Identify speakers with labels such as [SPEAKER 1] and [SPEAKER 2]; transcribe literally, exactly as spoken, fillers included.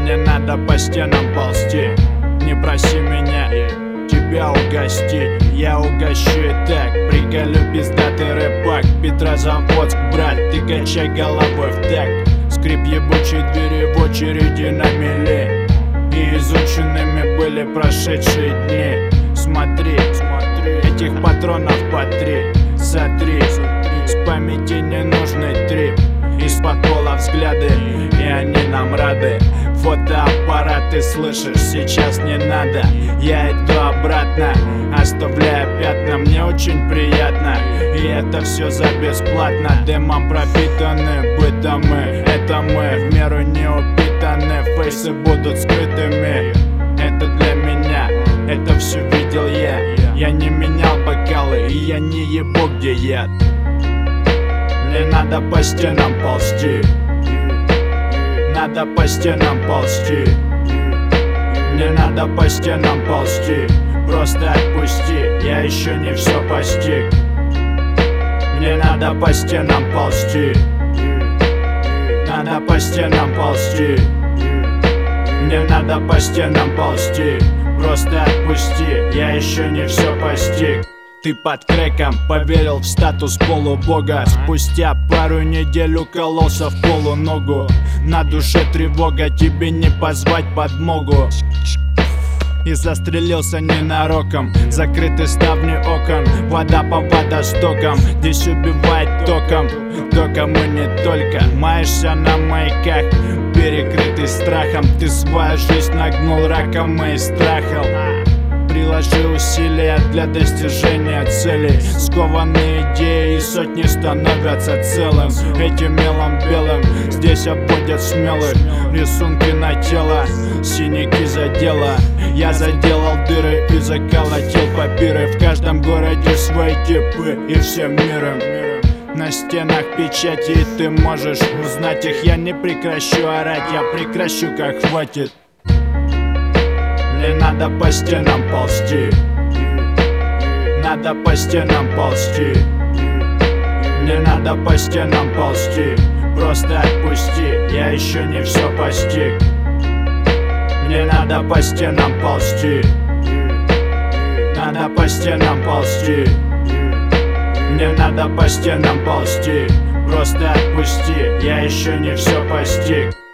[SPEAKER 1] Мне надо по стенам ползти. Не проси меня тебя угостить, я угощу и так. Приколю пиздатый рэпак, Петрозаводск, брат, ты качай головой в такт. Скрип ебучей двери в очереди на мели, и изученными были прошедшие дни. Смотри, смотри, этих патронов по три, сотри, с памяти ненужный трип. Из-под пола взгляды, и они нам рады. Фотоаппараты, слышишь, сейчас не надо. Я иду обратно, оставляя пятна. Мне очень приятно, и это все за бесплатно. Дымом пропитаны бытом мы, это мы в меру не упитаны. Фейсы будут скрытыми, это для меня, это все видел я. Я не менял бокалы, и я не ебу, где яд. Мне надо по стенам ползти, надо по стенам ползти. Мне надо по стенам ползти, просто отпусти, я еще не все постиг. Мне надо по стенам ползти, надо по стенам ползти. Мне надо по стенам ползти, просто отпусти, я еще не все постиг. Ты под крэком поверил в статус полубога. Спустя пару недель укололся в полуногу. На душе тревога, тебе не позвать подмогу. И застрелился ненароком. Закрыты ставни окон, вода по водостокам. Здесь убивает током, током и не только. Маешься на маяках, перекрытый страхом. Ты свою жизнь нагнул раком и страхом. Приложи усилия для достижения целей. Скованные идеи и сотни становятся целым. Этим мелом белым здесь обводят смелых. Рисунки на тело, синяки задела. Я заделал дыры и заколотил папиры. В каждом городе свои типы и всем миром. На стенах печати, и ты можешь узнать их. Я не прекращу орать, я прекращу, как хватит. Мне надо по стенам ползти, надо по стенам ползти. Мне надо по стенам ползти, просто отпусти, я еще не все постиг. Мне надо по стенам ползти, надо по стенам ползти. Мне надо по стенам ползти, просто отпусти, я еще не все постиг.